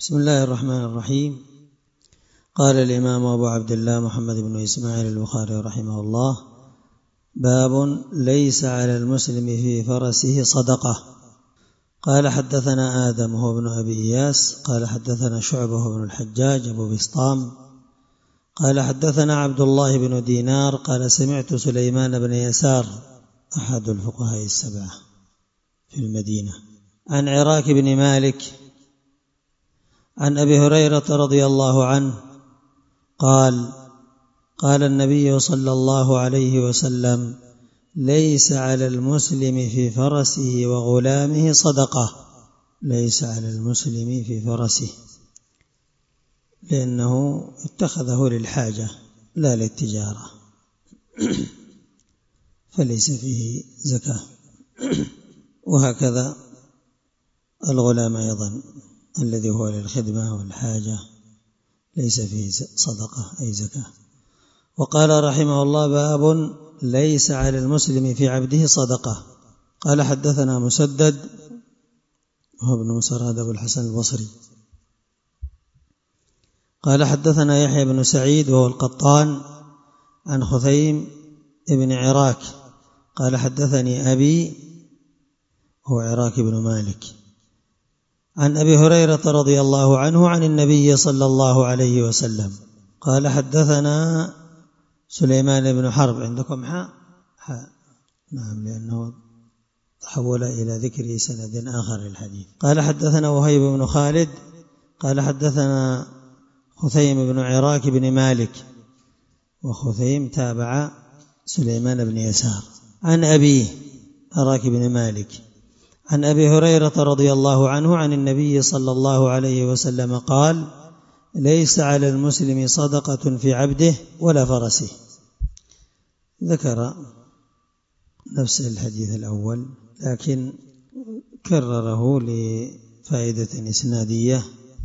بسم الله الرحمن الرحيم. قال الإمام أبو عبد الله محمد بن إسماعيل البخاري رحمه الله: باب ليس على المسلم في فرسه صدقة. قال حدثنا آدم هو ابن أبي إياس قال حدثنا شعبة بن الحجاج أبو بسطام قال حدثنا عبد الله بن دينار قال سمعت سليمان بن يسار أحد الفقهاء السبعة في المدينة عن عراك بن مالك عن أبي هريرة رضي الله عنه قال النبي صلى الله عليه وسلم: ليس على المسلم في فرسه وغلامه صدقة. ليس على المسلم في فرسه لأنه اتخذه للحاجة لا للتجارة فليس فيه زكاة. وهكذا الغلام أيضا الذي هو للخدمة والحاجة ليس فيه صدقة أي زكاة. وقال رحمه الله: باب ليس على المسلم في عبده صدقة. قال حدثنا مسدد هو ابن مسرهد أبو الحسن البصري قال حدثنا يحيى بن سعيد وهو القطان عن خثيم ابن عراك قال حدثني أبي هو عراك بن مالك عن أبي هريرة رضي الله عنه عن النبي صلى الله عليه وسلم قال حدثنا سليمان بن حرب. عندكم حاء؟ نعم، لأنه تحول إلى ذكر سند آخر للحديث. قال حدثنا وهيب بن خالد قال حدثنا خثيم بن عراك بن مالك وخثيم تابع سليمان بن يسار عن أبيه عراك بن مالك عن أبي هريرة رضي الله عنه عن النبي صلى الله عليه وسلم قال: ليس على المسلم صدقة في عبده ولا فرسه. ذكر نفس الحديث الأول لكن كرره لفائدة إسنادية.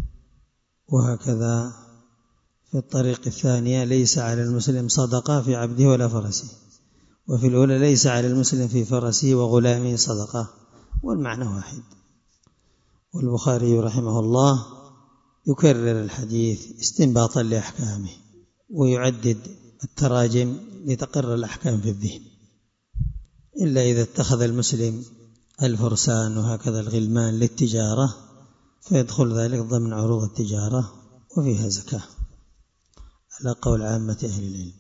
وهكذا في الطريق الثانية: ليس على المسلم صدقة في عبده ولا فرسه. وفي الأولى: ليس على المسلم في فرسه وغلامه صدقة، والمعنى واحد. والبخاري رحمه الله يكرر الحديث استنباطا لأحكامه ويعدد التراجم لتقر الأحكام في الذهن، إلا إذا اتخذ المسلم الفرسان وهكذا الغلمان للتجارة فيدخل ذلك ضمن عروض التجارة وفيها زكاة على قول عامة أهل العلم.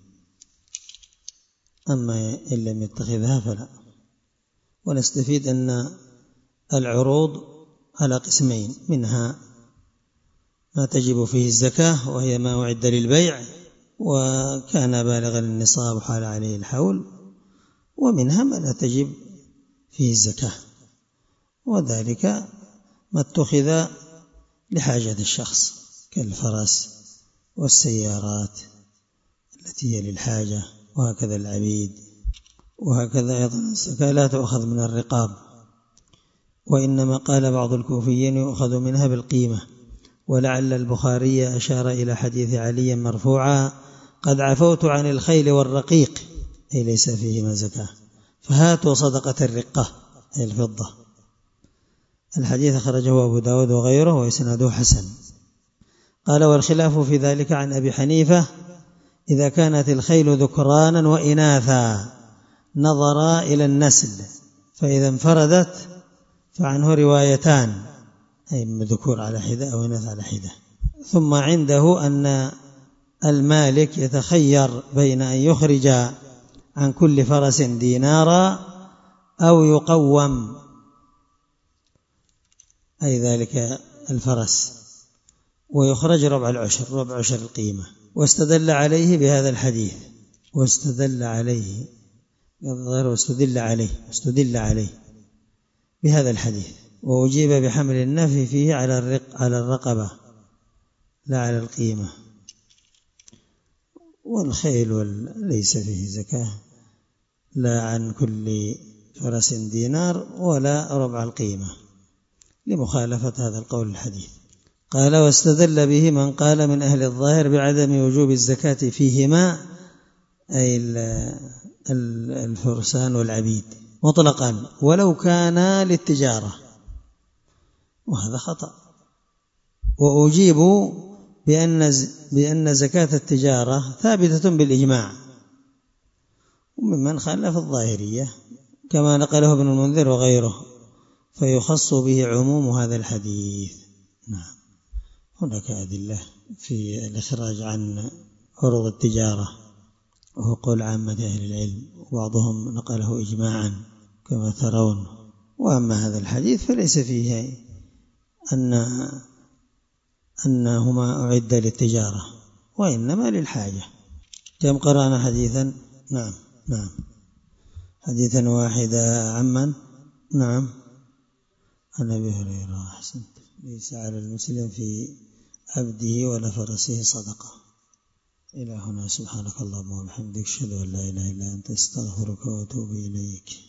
أما إن لم يتخذها فلا. ونستفيد أن العروض على قسمين: منها ما تجب فيه الزكاة وهي ما أعد للبيع وكان بالغا النصاب وحال عليه الحول، ومنها ما لا تجب فيه الزكاة، وذلك ما اتخذ لحاجة الشخص كالفرس والسيارات التي هي للحاجة، وهكذا العبيد. وهكذا أيضا الزكاة لا تؤخذ من الرقاب، وإنما قال بعض الكوفيين يؤخذ منها بالقيمة. ولعل البخاري أشار إلى حديث علي مرفوعا: قد عفوت عن الخيل والرقيق، أي ليس فيهما زكاة، فهاتوا صدقة الرقة أي الفضة. الحديث أخرجه أبو داود وغيره وإسناده حسن. قال: والخلاف في ذلك عن أبي حنيفة: إذا كانت الخيل ذكرانا وإناثا نظر إلى النسل، فإذا انفردت فعنه روايتان، أي من ذكور على حدة أو إناث على حدة. ثم عنده أن المالك يتخير بين أن يخرج عن كل فرس دينارا أو يقوم، أي ذلك الفرس، ويخرج ربع عشر القيمة. واستدل عليه بهذا الحديث، واستدل عليه بهذا الحديث، وأجيب بحمل النفي فيه على الرقبة لا على القيمة. والخيل ليس فيه زكاة لا عن كل فرس دينار ولا ربع القيمة لمخالفة هذا القول الحديث. قال: واستدل به من قال من أهل الظاهر بعدم وجوب الزكاة فيهما، أي الفرسان والعبيد مطلقا ولو كان للتجارة، وهذا خطأ. وأجيب بأن زكاة التجارة ثابتة بالإجماع، وممن خالف الظاهرية كما نقله ابن المنذر وغيره، فيخص به عموم هذا الحديث. نعم. هناك أدلة في الإخراج عن عروض التجارة، وهو قول عامة أهل العلم، وبعضهم نقله إجماعا كما ترون. وأما هذا الحديث فليس فيه أنهما أعد للتجارة، وإنما للحاجة. كم قرأنا حديثا؟ نعم حديثا واحدا عمن؟ نعم، عن أبي هريرة. أحسنت. ليس على المسلم في عبده ولا فرسه صدقة. إلى هنا. سبحانك اللهم وبحمدك، أشهد أن لا إله إلا أنت، أستغفرك وأتوب إليك.